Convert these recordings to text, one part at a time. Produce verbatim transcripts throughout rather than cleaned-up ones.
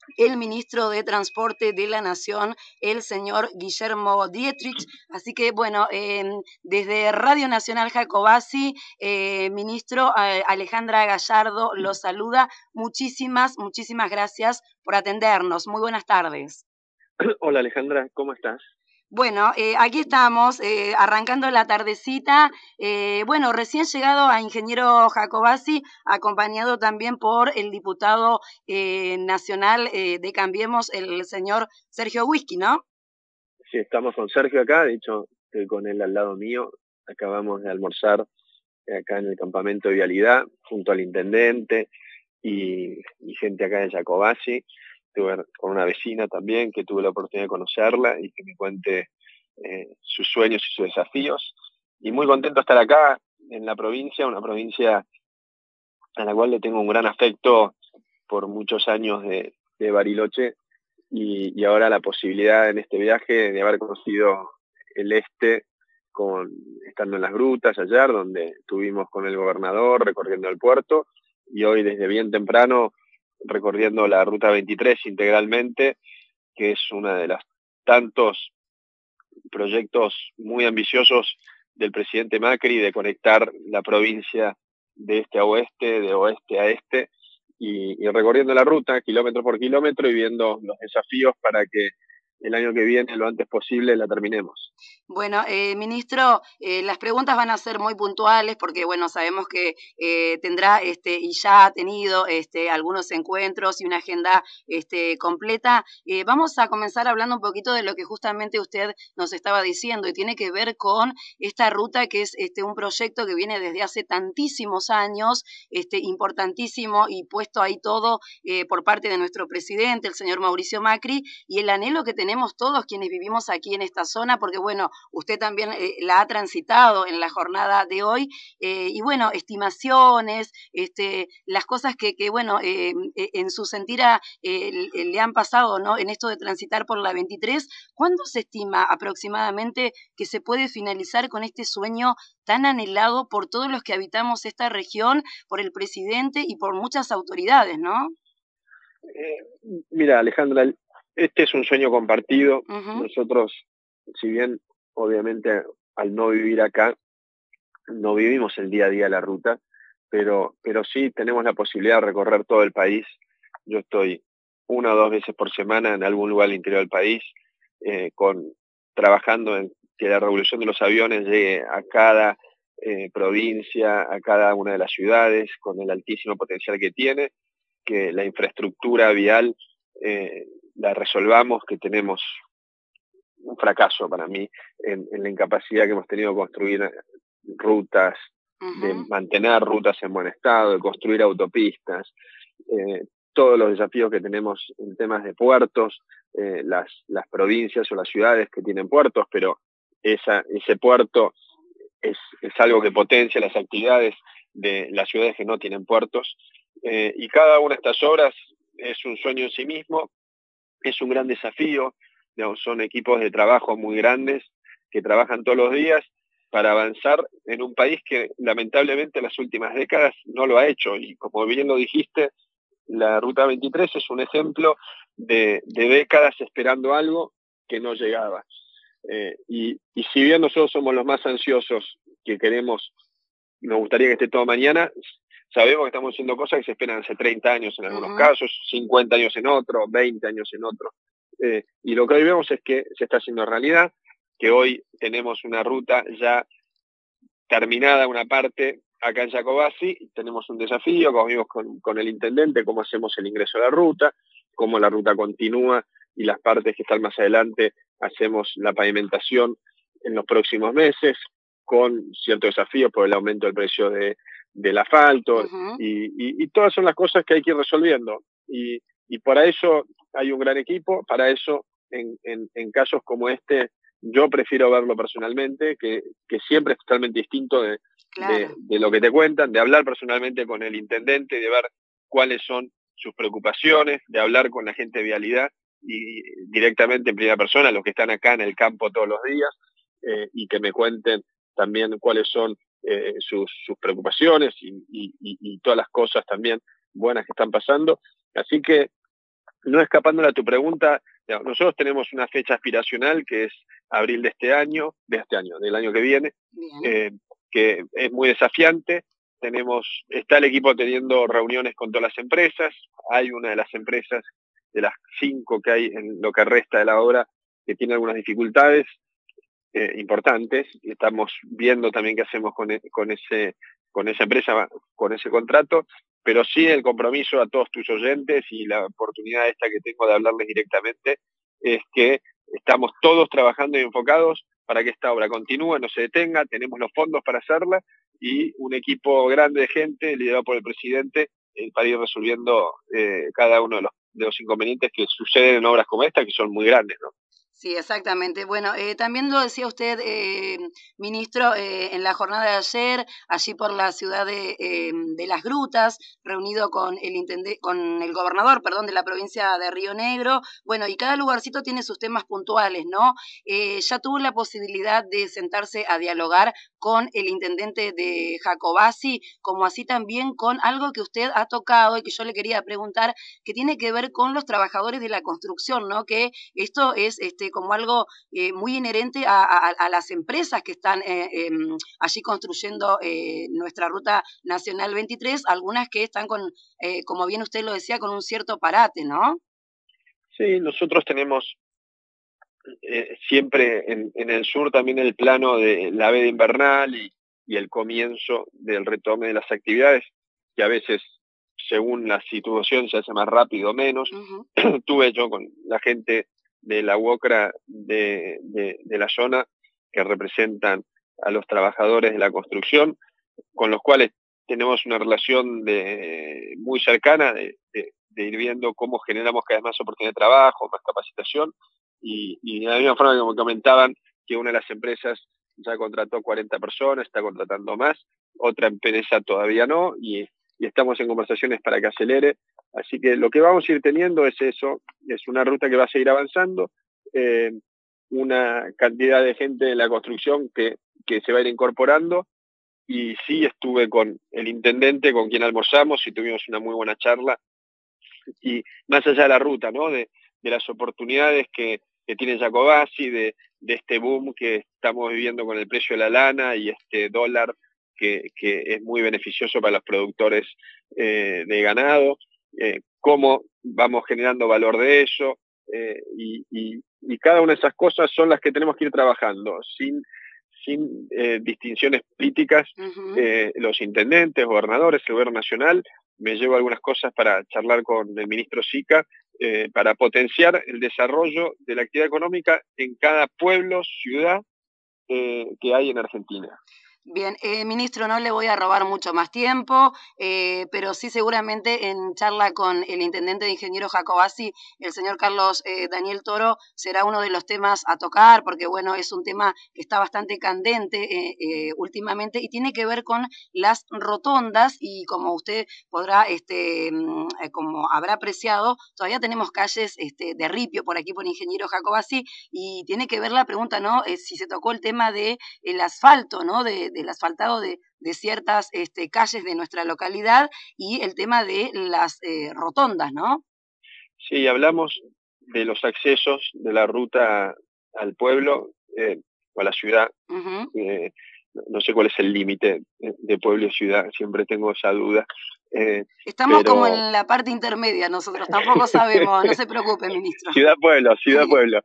el ministro de Transporte de la Nación, el señor Guillermo Dietrich. Así que, bueno, eh, desde Radio Nacional Jacobasi, eh, ministro eh, Alejandra Gallardo lo saluda. Muchísimas, muchísimas gracias por atendernos. Muy buenas tardes. Hola Alejandra, ¿cómo estás? Bueno, eh, aquí estamos, eh, arrancando la tardecita. Eh, bueno, recién llegado a Ingeniero Jacobasi, acompañado también por el diputado eh, nacional eh, de Cambiemos, el señor Sergio Whisky, ¿no? Sí, estamos con Sergio acá, de hecho, estoy con él al lado mío. Acabamos de almorzar acá en el campamento de Vialidad, junto al intendente y, y gente acá de Jacobasi. Estuve con una vecina también, que tuve la oportunidad de conocerla y que me cuente eh, sus sueños y sus desafíos. Y muy contento de estar acá en la provincia, una provincia a la cual le tengo un gran afecto por muchos años de, de Bariloche, y, y ahora la posibilidad en este viaje de haber conocido el este, con, estando en las grutas ayer, donde estuvimos con el gobernador recorriendo el puerto, y hoy desde bien temprano recorriendo la ruta veintitrés integralmente, que es uno de los tantos proyectos muy ambiciosos del presidente Macri de conectar la provincia de este a oeste, de oeste a este, y, y recorriendo la ruta kilómetro por kilómetro y viendo los desafíos para que el año que viene, lo antes posible, la terminemos. Bueno, eh, ministro, eh, las preguntas van a ser muy puntuales porque, bueno, sabemos que eh, tendrá este, y ya ha tenido este, algunos encuentros y una agenda este, completa. Eh, vamos a comenzar hablando un poquito de lo que justamente usted nos estaba diciendo y tiene que ver con esta ruta que es este, un proyecto que viene desde hace tantísimos años, este, importantísimo y puesto ahí todo eh, por parte de nuestro presidente, el señor Mauricio Macri, y el anhelo que tenemos todos quienes vivimos aquí en esta zona, porque, bueno, usted también eh, la ha transitado en la jornada de hoy, eh, y bueno, estimaciones, este, las cosas que, que bueno, eh, en su sentir a, eh, le han pasado, ¿no? En esto de transitar por la veintitrés, ¿cuándo se estima aproximadamente que se puede finalizar con este sueño tan anhelado por todos los que habitamos esta región, por el presidente y por muchas autoridades, ¿no? Eh, mira, Alejandra, este es un sueño compartido. Uh-huh. Nosotros, si bien obviamente al no vivir acá, no vivimos el día a día la ruta, pero, pero sí tenemos la posibilidad de recorrer todo el país. Yo estoy una o dos veces por semana en algún lugar del interior del país, eh, con, trabajando en que la revolución de los aviones llegue a cada eh, provincia, a cada una de las ciudades, con el altísimo potencial que tiene, que la infraestructura vial eh, la resolvamos, que tenemos un fracaso para mí en, en la incapacidad que hemos tenido de construir rutas, uh-huh. de mantener rutas en buen estado, de construir autopistas, eh, todos los desafíos que tenemos en temas de puertos, eh, las, las provincias o las ciudades que tienen puertos, pero esa, ese puerto es, es algo que potencia las actividades de las ciudades que no tienen puertos, eh, y cada una de estas obras es un sueño en sí mismo, es un gran desafío, digamos, son equipos de trabajo muy grandes que trabajan todos los días para avanzar en un país que lamentablemente en las últimas décadas no lo ha hecho, y como bien lo dijiste, la Ruta veintitrés es un ejemplo de, de décadas esperando algo que no llegaba. Eh, y, y si bien nosotros somos los más ansiosos, que queremos, nos gustaría que esté todo mañana, sabemos que estamos haciendo cosas que se esperan hace treinta años en algunos uh-huh. casos, cincuenta años en otro, veinte años en otro. Eh, y lo que hoy vemos es que se está haciendo realidad, que hoy tenemos una ruta ya terminada, una parte acá en Jacobasi, tenemos un desafío, como vimos con, con el intendente, cómo hacemos el ingreso a la ruta, cómo la ruta continúa y las partes que están más adelante hacemos la pavimentación en los próximos meses, con ciertos desafíos por el aumento del precio de, del asfalto, uh-huh. y, y, y todas son las cosas que hay que ir resolviendo. Y, y para eso hay un gran equipo, para eso en, en, en casos como este yo prefiero verlo personalmente, que, que siempre es totalmente distinto de, claro. de, de lo que te cuentan, de hablar personalmente con el intendente, de ver cuáles son sus preocupaciones, de hablar con la gente de vialidad y directamente en primera persona, los que están acá en el campo todos los días, eh, y que me cuenten también cuáles son eh, sus, sus preocupaciones y, y, y todas las cosas también buenas que están pasando. Así que no escapándole a tu pregunta, nosotros tenemos una fecha aspiracional que es abril de este año, de este año, del año que viene, eh, que es muy desafiante. Tenemos, está el equipo teniendo reuniones con todas las empresas. Hay una de las empresas, de las cinco que hay en lo que resta de la obra, que tiene algunas dificultades eh, importantes. Estamos viendo también qué hacemos con, con, ese, con esa empresa, con ese contrato, pero sí el compromiso a todos tus oyentes y la oportunidad esta que tengo de hablarles directamente es que estamos todos trabajando y enfocados para que esta obra continúe, no se detenga, tenemos los fondos para hacerla y un equipo grande de gente liderado por el presidente eh, para ir resolviendo eh, cada uno de los, de los inconvenientes que suceden en obras como esta, que son muy grandes, ¿no? Sí, exactamente. Bueno, eh, también lo decía usted, eh, ministro, eh, en la jornada de ayer, allí por la ciudad de, eh, de Las Grutas, reunido con el intendente, con el gobernador, perdón, de la provincia de Río Negro. Bueno, y cada lugarcito tiene sus temas puntuales, ¿no? Eh, ya tuvo la posibilidad de sentarse a dialogar con el intendente de Jacobasi, como así también con algo que usted ha tocado y que yo le quería preguntar, que tiene que ver con los trabajadores de la construcción, ¿no? Que esto es este como algo eh, muy inherente a, a, a las empresas que están eh, eh, allí construyendo eh, nuestra ruta nacional veintitrés, algunas que están con, eh, como bien usted lo decía, con un cierto parate, ¿no? Sí, nosotros tenemos eh, siempre en, en el sur también el plano de la veda invernal y, y el comienzo del retome de las actividades, que a veces, según la situación, se hace más rápido o menos. Uh-huh. Tuve yo con la gente de la UOCRA de, de, de la zona, que representan a los trabajadores de la construcción, con los cuales tenemos una relación de, muy cercana de, de, de ir viendo cómo generamos cada vez más oportunidades de trabajo, más capacitación, y, y de la misma forma que me comentaban que una de las empresas ya contrató cuarenta personas, está contratando más, otra empresa todavía no, y, y estamos en conversaciones para que acelere. Así que lo que vamos a ir teniendo es eso, es una ruta que va a seguir avanzando, eh, una cantidad de gente de la construcción que, que se va a ir incorporando, y sí estuve con el intendente con quien almorzamos y tuvimos una muy buena charla, y más allá de la ruta, ¿no? De, de las oportunidades que, que tiene Jacobasi, de, de este boom que estamos viviendo con el precio de la lana y este dólar que, que es muy beneficioso para los productores eh, de ganado, eh, cómo vamos generando valor de eso, eh, y, y, y cada una de esas cosas son las que tenemos que ir trabajando, sin, sin eh, distinciones políticas. Uh-huh. eh, los intendentes, gobernadores, el gobierno nacional, me llevo algunas cosas para charlar con el ministro Sica, eh, para potenciar el desarrollo de la actividad económica en cada pueblo, ciudad eh, que hay en Argentina. Bien, eh, ministro, no le voy a robar mucho más tiempo, eh, pero sí seguramente en charla con el intendente de Ingeniero Jacobasi, el señor Carlos eh, Daniel Toro, será uno de los temas a tocar, porque bueno, es un tema que está bastante candente eh, eh, últimamente y tiene que ver con las rotondas y como usted podrá, este, eh, como habrá apreciado, todavía tenemos calles este, de ripio por aquí por Ingeniero Jacobasi y tiene que ver la pregunta, ¿no? Eh, si se tocó el tema de el asfalto, ¿no? De, del asfaltado de, de ciertas este, calles de nuestra localidad y el tema de las eh, rotondas, ¿no? Sí, hablamos de los accesos de la ruta al pueblo eh, o a la ciudad. Uh-huh. eh, no sé cuál es el límite de pueblo y ciudad, siempre tengo esa duda. Eh, Estamos pero... como en la parte intermedia nosotros, tampoco sabemos, no se preocupe, ministro. Ciudad-pueblo, ciudad-pueblo.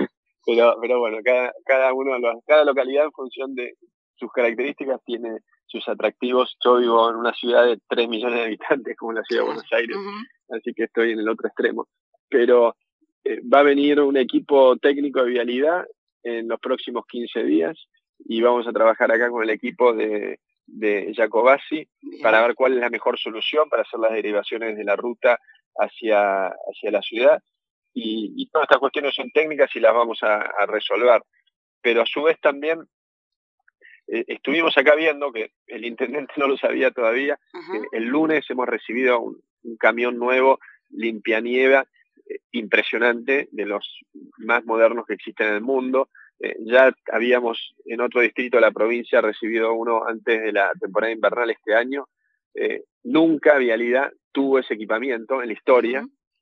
Pero, pero bueno, cada, cada uno, cada localidad en función de sus características tiene sus atractivos. Yo vivo en una ciudad de tres millones de habitantes como la ciudad de Buenos Aires, uh-huh. Así que estoy en el otro extremo. Pero eh, va a venir un equipo técnico de vialidad en los próximos quince días y vamos a trabajar acá con el equipo de, de Jacobasi para ver cuál es la mejor solución para hacer las derivaciones de la ruta hacia, hacia la ciudad. Y, y todas estas cuestiones son técnicas y las vamos a, a resolver. Pero a su vez también eh, estuvimos acá viendo, que el intendente no lo sabía todavía, uh-huh. que el lunes hemos recibido un, un camión nuevo, limpianieva, eh, impresionante, de los más modernos que existen en el mundo. Eh, ya habíamos en otro distrito de la provincia recibido uno antes de la temporada invernal este año. Eh, nunca Vialidad tuvo ese equipamiento en la historia. Uh-huh.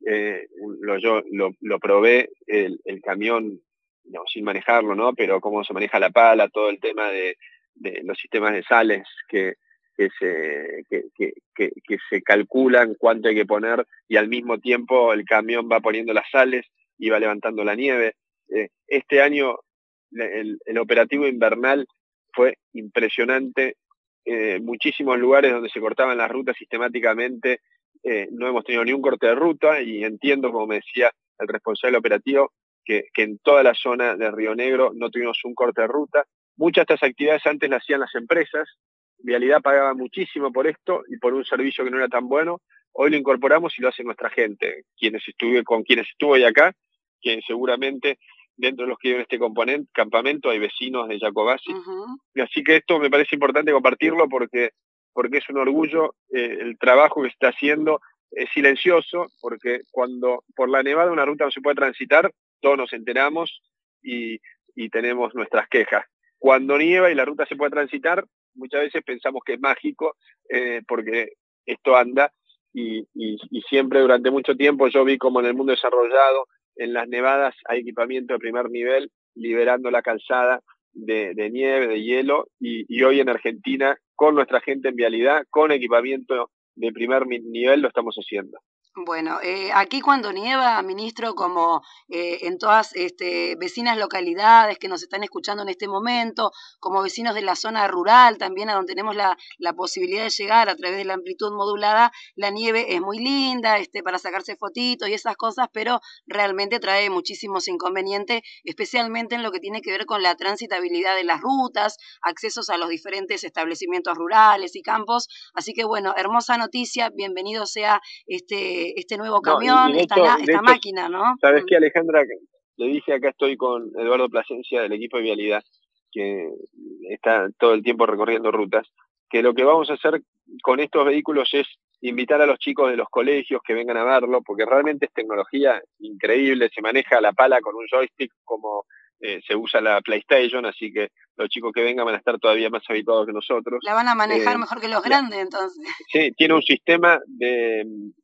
eh, lo, yo lo, lo probé, el, el camión, no, sin manejarlo, ¿no? Pero cómo se maneja la pala, todo el tema de, de los sistemas de sales que, que, se, que, que, que, que se calculan cuánto hay que poner y al mismo tiempo el camión va poniendo las sales y va levantando la nieve. Eh, este año el, el operativo invernal fue impresionante. Eh, muchísimos lugares donde se cortaban las rutas sistemáticamente, eh, no hemos tenido ni un corte de ruta y entiendo, como me decía el responsable operativo, que, que en toda la zona de Río Negro no tuvimos un corte de ruta. Muchas de estas actividades antes las hacían las empresas, Vialidad pagaba muchísimo por esto y por un servicio que no era tan bueno. Hoy lo incorporamos y lo hace nuestra gente, quienes estuve, con quienes estuve acá, que seguramente dentro de los que viven este componente, campamento hay vecinos de Jacobasi. Uh-huh. Y así que esto me parece importante compartirlo porque, porque es un orgullo. Eh, el trabajo que se está haciendo es silencioso, porque cuando por la nevada una ruta no se puede transitar, todos nos enteramos y, y tenemos nuestras quejas. Cuando nieva y la ruta se puede transitar, muchas veces pensamos que es mágico, eh, porque esto anda y, y, y siempre durante mucho tiempo yo vi como en el mundo desarrollado, en las nevadas hay equipamiento de primer nivel, liberando la calzada de, de nieve, de hielo, y, y hoy en Argentina, con nuestra gente en Vialidad, con equipamiento de primer nivel, lo estamos haciendo. Bueno, eh, aquí cuando nieva, ministro, como eh, en todas este, vecinas localidades que nos están escuchando en este momento, como vecinos de la zona rural también, a donde tenemos la, la posibilidad de llegar a través de la amplitud modulada, la nieve es muy linda este, para sacarse fotitos y esas cosas, pero realmente trae muchísimos inconvenientes, especialmente en lo que tiene que ver con la transitabilidad de las rutas, accesos a los diferentes establecimientos rurales y campos. Así que bueno, hermosa noticia, bienvenido sea este este nuevo camión, no, y, y esta, hecho, esta hecho, máquina, ¿no? ¿Sabes qué, Alejandra? Le dije, acá estoy con Eduardo Plasencia del equipo de Vialidad, que está todo el tiempo recorriendo rutas, que lo que vamos a hacer con estos vehículos es invitar a los chicos de los colegios que vengan a verlo, porque realmente es tecnología increíble, se maneja la pala con un joystick como eh, se usa la PlayStation, así que los chicos que vengan van a estar todavía más habituados que nosotros. La van a manejar eh, mejor que los grandes, entonces. Sí, tiene un sistema de...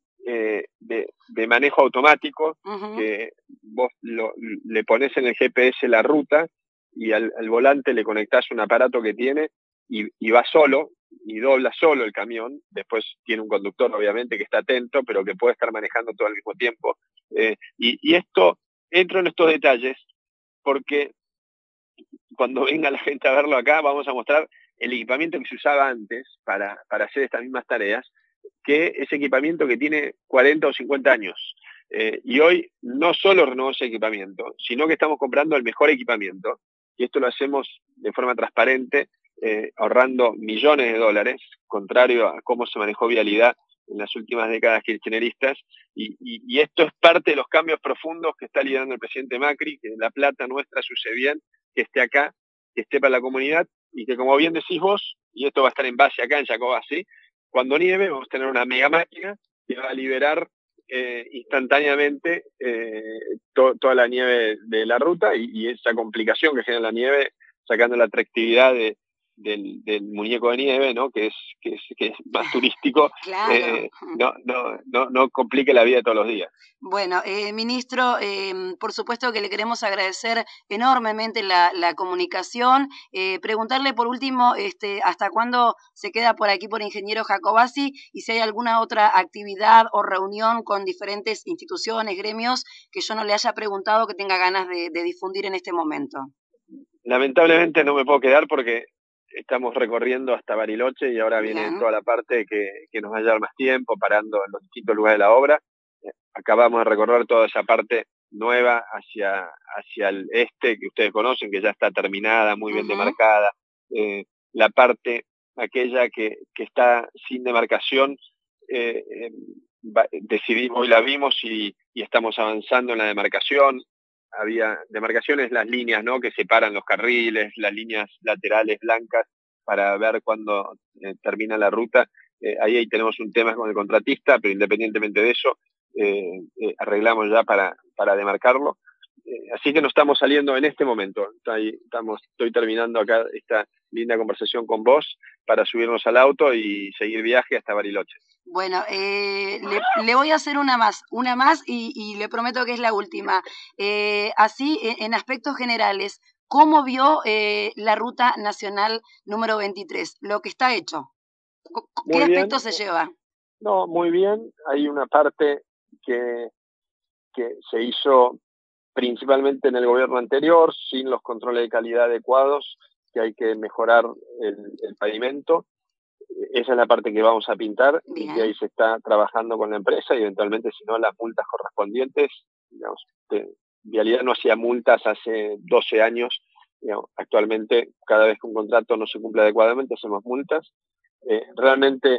Eh, de, de manejo automático, uh-huh. que vos lo, le pones en el G P S la ruta y al, al volante le conectás un aparato que tiene y, y va solo y dobla solo el camión. Después tiene un conductor obviamente que está atento, pero que puede estar manejando todo al mismo tiempo. Eh, y, y esto, entro en estos detalles porque cuando venga la gente a verlo acá vamos a mostrar el equipamiento que se usaba antes para, para hacer estas mismas tareas, que es equipamiento que tiene cuarenta o cincuenta años. Eh, y hoy no solo renovamos ese equipamiento, sino que estamos comprando el mejor equipamiento, y esto lo hacemos de forma transparente, eh, ahorrando millones de dólares, contrario a cómo se manejó Vialidad en las últimas décadas kirchneristas, y, y, y esto es parte de los cambios profundos que está liderando el presidente Macri, que la plata nuestra se use bien, que esté acá, que esté para la comunidad, y que como bien decís vos, y esto va a estar en base acá en Jacobasi, cuando nieve vamos a tener una mega máquina que va a liberar eh, instantáneamente eh, to, toda la nieve de la ruta y, y esa complicación que genera la nieve, sacando la atractividad de, del, del muñeco de nieve, ¿no? que, es, que, es, que es más turístico, claro. eh, no, no, no, no complique la vida de todos los días. Bueno, eh, ministro, eh, por supuesto que le queremos agradecer enormemente la, la comunicación, eh, preguntarle por último este, hasta cuándo se queda por aquí por Ingeniero Jacobasi y si hay alguna otra actividad o reunión con diferentes instituciones, gremios, que yo no le haya preguntado que tenga ganas de, de difundir en este momento. Lamentablemente no me puedo quedar porque estamos recorriendo hasta Bariloche y ahora viene Bien. toda la parte que, que nos va a llevar más tiempo, parando en los distintos lugares de la obra. Acabamos de recorrer toda esa parte nueva hacia, hacia el este que ustedes conocen, que ya está terminada, muy bien uh-huh. demarcada. Eh, la parte aquella que, que está sin demarcación, eh, eh, decidimos y la vimos y, y estamos avanzando en la demarcación. Había demarcaciones, las líneas, ¿no? que separan los carriles, las líneas laterales blancas para ver cuándo eh, termina la ruta. Eh, ahí, ahí tenemos un tema con el contratista, pero independientemente de eso, eh, eh, arreglamos ya para, para demarcarlo. Eh, así que no estamos saliendo en este momento. Ahí estamos, estoy terminando acá esta, linda conversación con vos para subirnos al auto y seguir viaje hasta Bariloche. Bueno, eh, le, le voy a hacer una más, una más y, y le prometo que es la última. Eh, así, en, en aspectos generales, ¿cómo vio eh, la Ruta Nacional número veintitrés? Lo que está hecho. ¿Qué Muy bien. aspecto se lleva? No, muy bien. Hay una parte que, que se hizo principalmente en el gobierno anterior, sin los controles de calidad adecuados, que hay que mejorar el, el pavimento. Esa es la parte que vamos a pintar. Bien. Y que ahí se está trabajando con la empresa y eventualmente, si no, las multas correspondientes. Digamos, de, Vialidad no hacía multas hace doce años. Digamos, actualmente, cada vez que un contrato no se cumple adecuadamente, hacemos multas. Eh, realmente,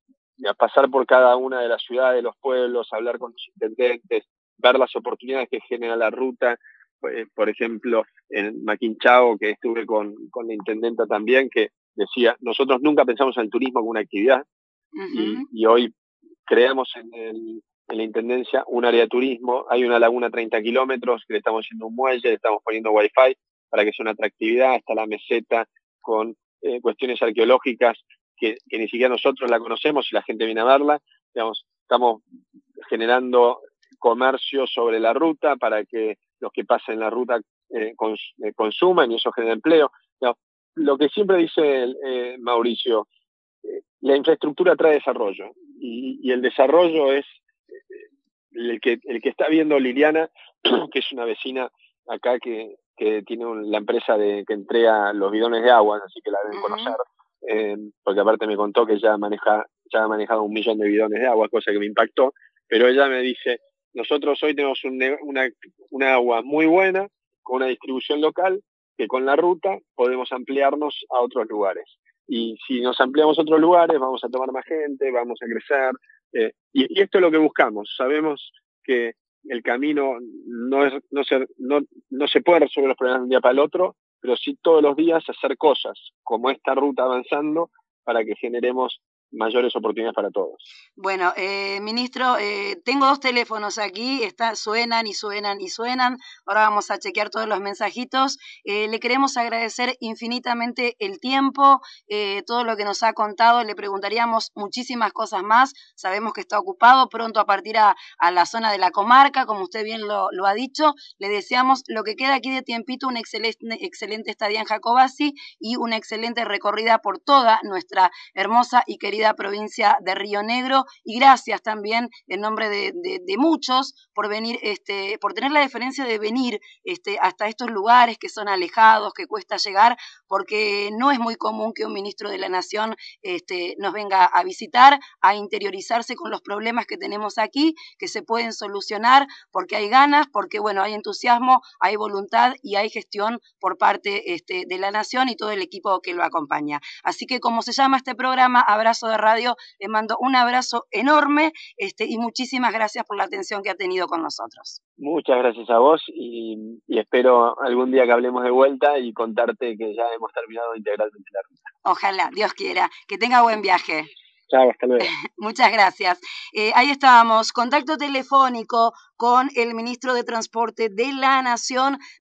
a pasar por cada una de las ciudades, los pueblos, hablar con los intendentes, ver las oportunidades que genera la ruta. Eh, por ejemplo, en Maquinchao, que estuve con, con la intendenta también, que decía, nosotros nunca pensamos en el turismo como una actividad, uh-huh. y, y hoy creamos en, el, en la intendencia un área de turismo. Hay una laguna treinta kilómetros que le estamos haciendo un muelle, le estamos poniendo wifi para que sea una atractividad. Está la meseta con eh, cuestiones arqueológicas que, que ni siquiera nosotros la conocemos y la gente viene a verla. Digamos, estamos generando comercio sobre la ruta para que los que pasen la ruta eh, cons, eh, consuman y eso genera empleo. No, lo que siempre dice eh, Mauricio, eh, la infraestructura trae desarrollo y, y el desarrollo es eh, el, que, el que está viendo Liliana, que es una vecina acá que, que tiene un, la empresa de, que entrega los bidones de agua, así que la deben uh-huh. conocer, eh, porque aparte me contó que ya maneja ya ha manejado un millón de bidones de agua, cosa que me impactó, pero ella me dice, nosotros hoy tenemos un, una, una agua muy buena, con una distribución local, que con la ruta podemos ampliarnos a otros lugares. Y si nos ampliamos a otros lugares, vamos a tomar más gente, vamos a crecer. Eh, y, y esto es lo que buscamos. Sabemos que el camino no, es, no, se, no, no se puede resolver los problemas de un día para el otro, pero sí todos los días hacer cosas como esta ruta avanzando para que generemos mayores oportunidades para todos. Bueno, eh, ministro, eh, tengo dos teléfonos aquí, está, suenan y suenan y suenan. Ahora vamos a chequear todos los mensajitos. Eh, le queremos agradecer infinitamente el tiempo, eh, todo lo que nos ha contado. Le preguntaríamos muchísimas cosas más. Sabemos que está ocupado, pronto a partir a, a la zona de la comarca, como usted bien lo, lo ha dicho. Le deseamos lo que queda aquí de tiempito, una excelente, excelente estadía en Jacobasi y una excelente recorrida por toda nuestra hermosa y querida provincia de Río Negro, y gracias también en nombre de, de, de muchos por venir, este, por tener la deferencia de venir este, hasta estos lugares que son alejados, que cuesta llegar, porque no es muy común que un ministro de la Nación este, nos venga a visitar, a interiorizarse con los problemas que tenemos aquí, que se pueden solucionar porque hay ganas, porque bueno, hay entusiasmo, hay voluntad y hay gestión por parte este, de la Nación y todo el equipo que lo acompaña. Así que como se llama este programa, Abrazo de Radio, le mando un abrazo enorme este, y muchísimas gracias por la atención que ha tenido con nosotros. Muchas gracias a vos y, y espero algún día que hablemos de vuelta y contarte que ya hemos terminado integralmente la ruta. Ojalá, Dios quiera. Que tenga buen viaje. Chao, hasta luego. Muchas gracias. Eh, ahí estábamos, contacto telefónico con el ministro de Transporte de la Nación,